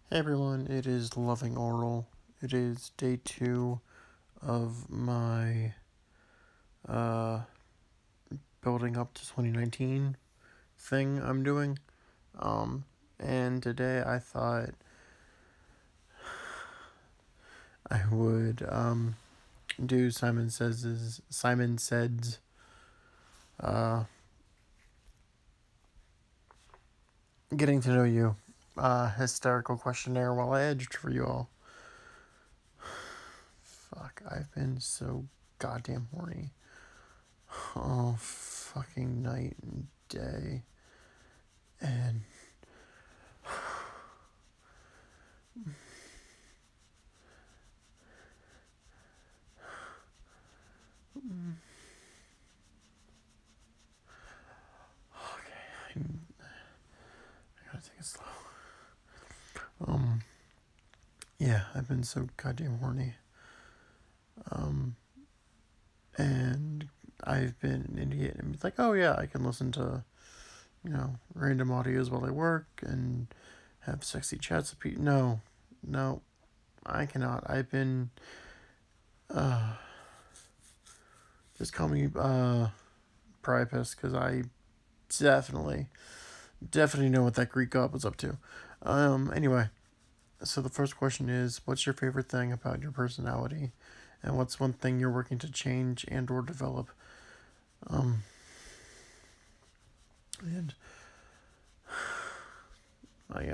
Hey everyone, it is Loving Oral. It is day 2 of my uh, building up to 2019 thing I'm doing. And today I thought I would do Simon Said's uh, getting to know you hysterical questionnaire while I edged for you all. Fuck, I've been so goddamn horny all fucking night and day. And okay, I gotta take it slow. Um, yeah, I've been so goddamn horny. And I've been an idiot and it's like, oh yeah, I can listen to, random audios while I work and have sexy chats with people. No, no, I cannot. I've been, just call me, Priapus, because I definitely, definitely know what that Greek god was up to. Anyway, so the first question is, what's your favorite thing about your personality? And what's one thing you're working to change and or develop? And I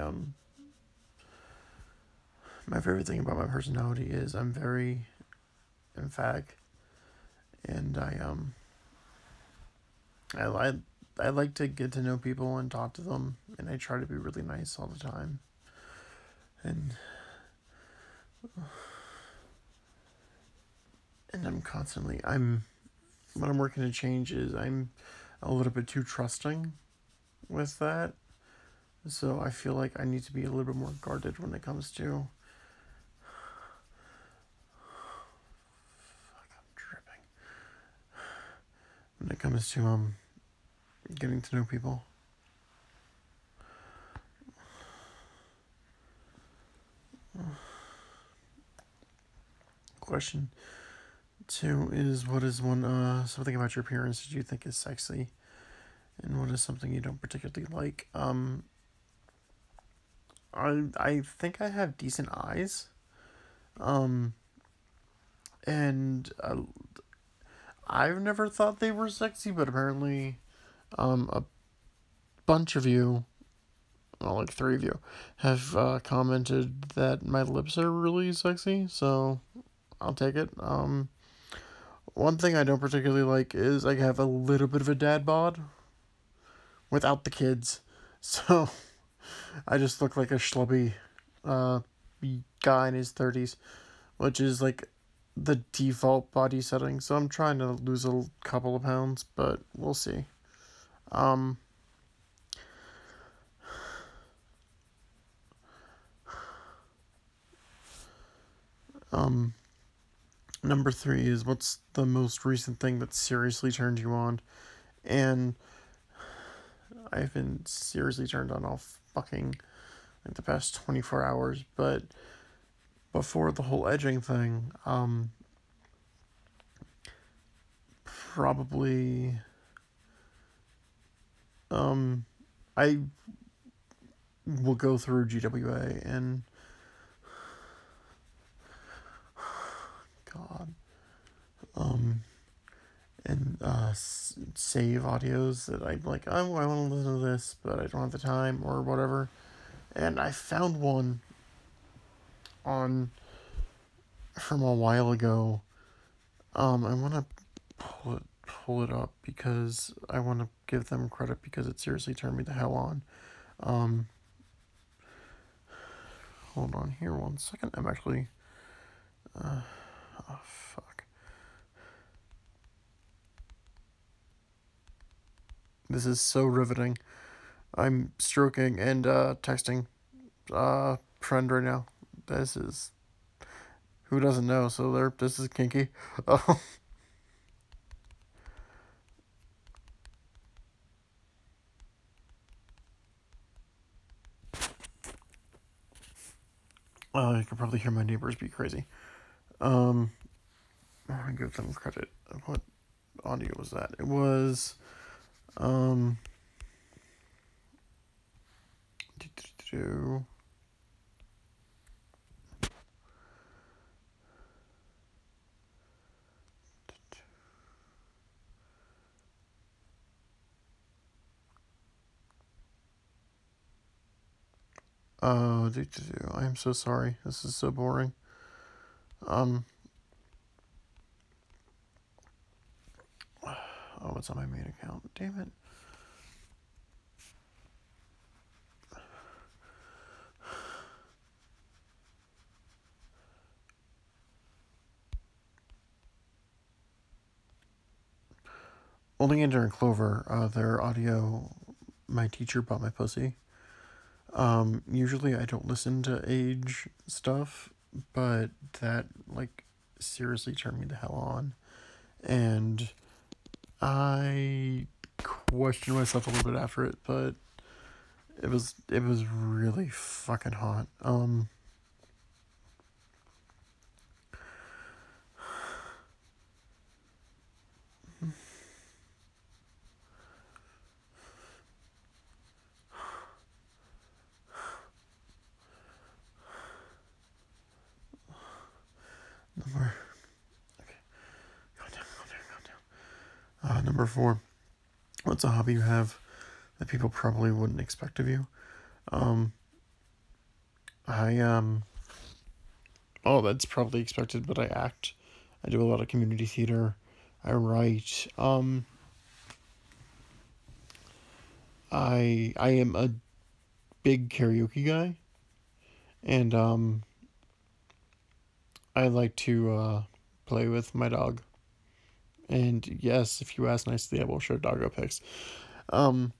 my favorite thing about my personality is I'm very emphatic, and I I like to get to know people and talk to them, and I try to be really nice all the time. And I'm what I'm working to change is I'm a little bit too trusting with that. So I feel like I need to be a little bit more guarded when it comes to dripping. When it comes to getting to know people. Question 2 is, what is one something about your appearance that you think is sexy, and what is something you don't particularly like? I think I have decent eyes. Um, and I've never thought they were sexy, but apparently, a bunch of you, well, like 3 of you, have commented that my lips are really sexy. So I'll take it. One thing I don't particularly like is I have a little bit of a dad bod without the kids, so I just look like a schlubby uh, guy in his 30s, which is like the default body setting. So I'm trying to lose a couple of pounds, but we'll see. Um, um, Number 3 is, what's the most recent thing that seriously turned you on? And I've been seriously turned on all fucking like the past 24 hours, but before the whole edging thing, probably, um, I will go through GWA and God, um, and save audios that I'm like, oh, I want to listen to this, but I don't have the time or whatever. And I found one on from a while ago. I want to pull it up because I want to give them credit because it seriously turned me the hell on. Um, Hold on here 1 second. I'm actually, oh fuck. This is so riveting. I'm stroking and texting friend right now. This is, who doesn't know? So there, this is kinky. Oh, I could probably hear my neighbors be crazy. Um, I want to give them credit. What audio was that? It was, um, do, I am so sorry. This is so boring. Um, oh, it's on my main account. Damn it. Oleander and Clover, their audio, my teacher bought my pussy. Usually I don't listen to age stuff, but that, like, seriously turned me the hell on. And I questioned myself a little bit after it, but it was really fucking hot. Number okay, calm down, calm down, calm down. Number 4. What's a hobby you have that people probably wouldn't expect of you? Um, I Oh, that's probably expected, but I act. I do a lot of community theater. I write. I am a big karaoke guy, and I like to play with my dog. And yes, if you ask nicely, I will show doggo pics. Um,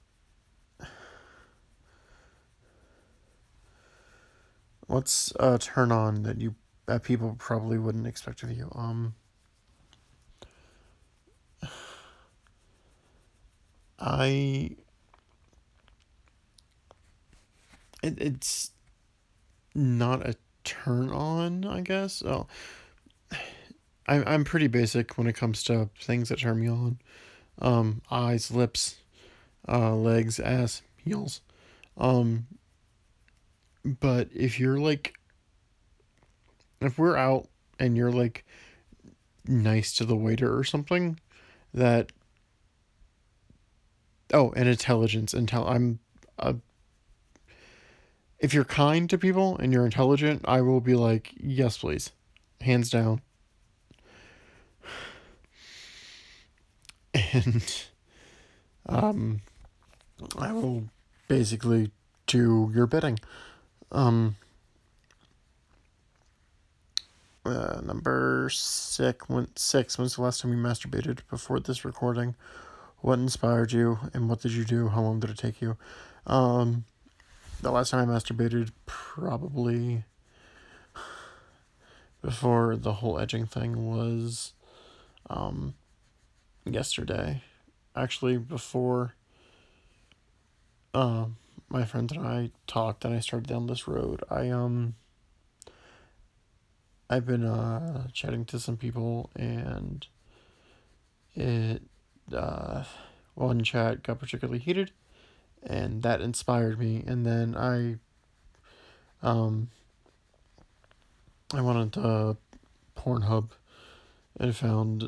what's a turn on that people probably wouldn't expect of you? I it's not a turn on, I guess. Oh, I'm pretty basic when it comes to things that turn me on. Eyes, lips, legs, ass, heels. Um, but if we're out and you're like nice to the waiter or something, that oh, and intelligence. Uh, if you're kind to people and you're intelligent, I will be like, yes, please, hands down. And um, I will basically do your bidding. Um, number 6. When's the last time you masturbated before this recording? What inspired you, and what did you do? How long did it take you? Um, the last time I masturbated, probably before the whole edging thing, was yesterday. Actually, before um my friend and I talked and I started down this road, I've been chatting to some people, and it one chat got particularly heated, and that inspired me. And then um I went on to Pornhub and found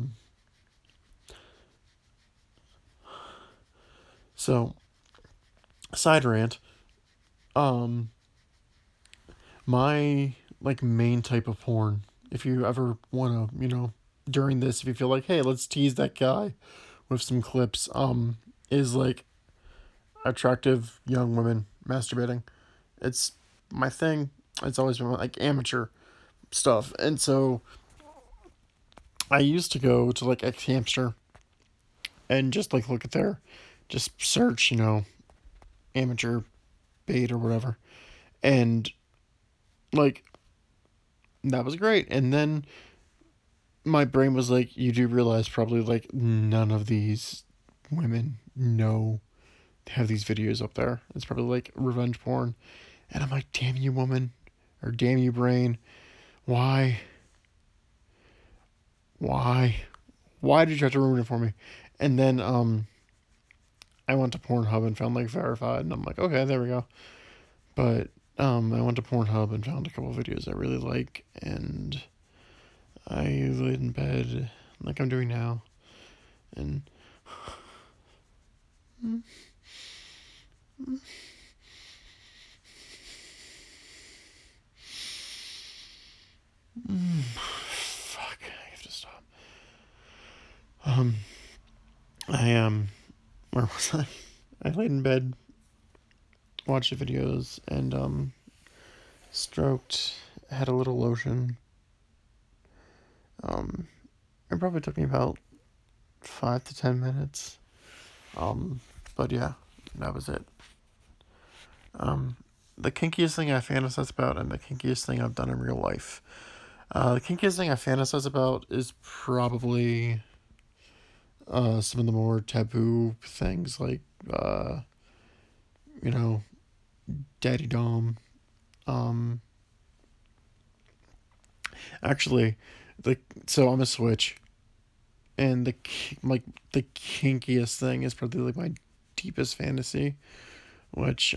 so side rant. Um, my like main type of porn. If you ever wanna, during this, if you feel like, hey, let's tease that guy with some clips, is like attractive young women masturbating. It's my thing. It's always been like amateur stuff, and so I used to go to like X Hamster and just like look at their, just search, amateur bait or whatever, and like that was great. And then my brain was like, you do realize probably like none of these women know they have these videos up there. It's probably like revenge porn. And I'm like, damn you, woman. or damn you, brain. Why? Why? Why did you have to ruin it for me? And then I went to Pornhub and found like verified, and I'm like, okay, there we go. But I went to Pornhub and found a couple videos I really like, and I laid in bed like I'm doing now, and fuck, I have to stop. Um, where was I? I laid in bed, watched the videos, and stroked, had a little lotion. It probably took me about 5 to 10 minutes. But yeah, that was it. The kinkiest thing I fantasize about, and the kinkiest thing I've done in real life. The kinkiest thing I fantasize about is probably some of the more taboo things like, you know, daddy dom. Um, actually, so I'm a switch, and the kinkiest thing is probably like my deepest fantasy, which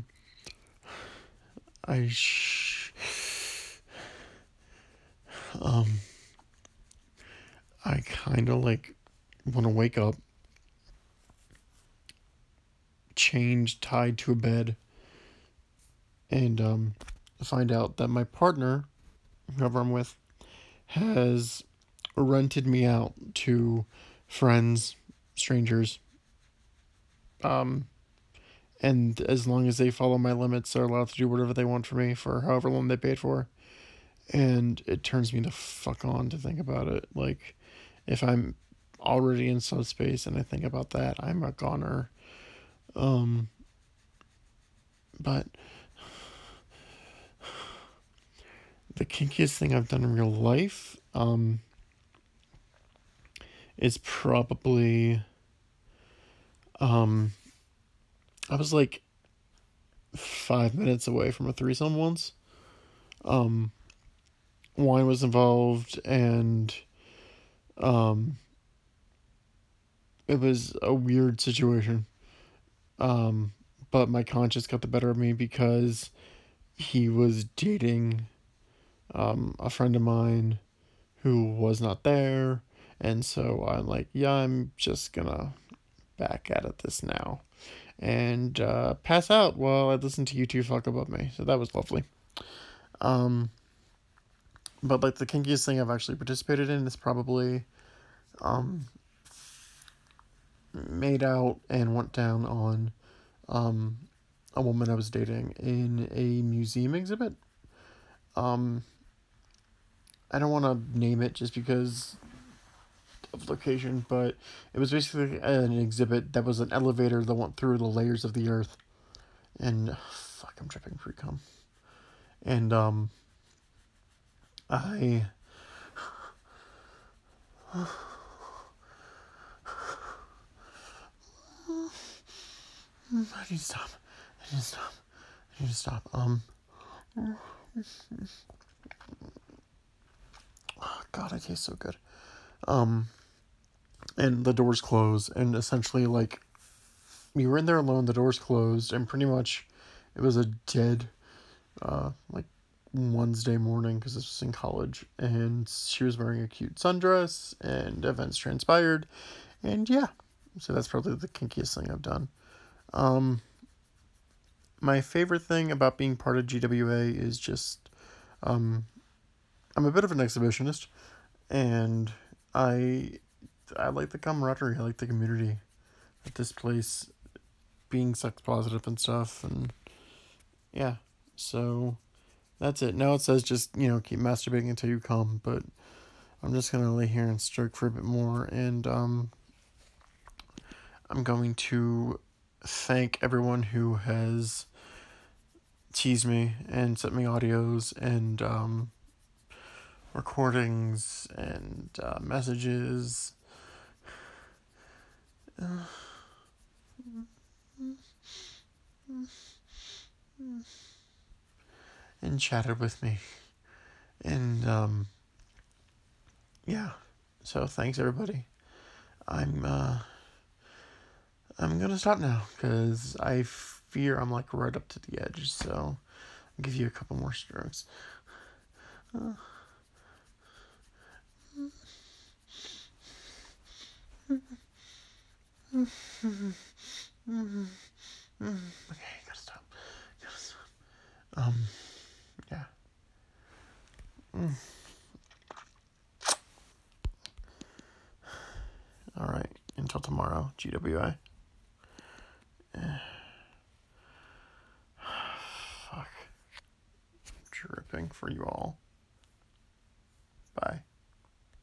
I um I kind of like want to wake up, chained, tied to a bed, and find out that my partner, whoever I'm with, has rented me out to friends, strangers, um, and as long as they follow my limits, they're allowed to do whatever they want for me for however long they paid for. And it turns me the fuck on to think about it. Like, if I'm already in subspace and I think about that, I'm a goner. Um, but the kinkiest thing I've done in real life, is probably, um, I was like 5 minutes away from a threesome once. Um, Wine was involved, and um, it was a weird situation. But my conscience got the better of me because he was dating a friend of mine who was not there. And so I'm like, yeah, I'm just gonna back at this now and pass out while I listen to you two fuck above me. So that was lovely. Um, but like the kinkiest thing I've actually participated in is probably um, made out and went down on um, a woman I was dating in a museum exhibit. Um, I don't want to name it just because of location, but it was basically an exhibit that was an elevator that went through the layers of the earth. And fuck, I'm tripping pre cum. And I I need to stop. I need to stop. I need to stop. Oh God, it tastes so good. Um, and the doors close, and essentially like we were in there alone. The doors closed, and pretty much it was a dead like Wednesday morning because this was in college, and she was wearing a cute sundress, and events transpired, and yeah, so that's probably the kinkiest thing I've done. Um, my favorite thing about being part of GWA is just um, I'm a bit of an exhibitionist, and I I like the camaraderie, I like the community at this place, being sex positive and stuff, and yeah, so that's it. Now it says just, keep masturbating until you come, but I'm just gonna lay here and stroke for a bit more, and I'm going to thank everyone who has teased me and sent me audios and recordings and messages. and chatted with me. And yeah. So thanks everybody. I'm gonna stop now because I fear I'm like right up to the edge. So I'll give you a couple more strokes. Okay, gotta stop. Gotta stop. Yeah. All right. Until tomorrow. GWI. Fuck. Dripping for you all.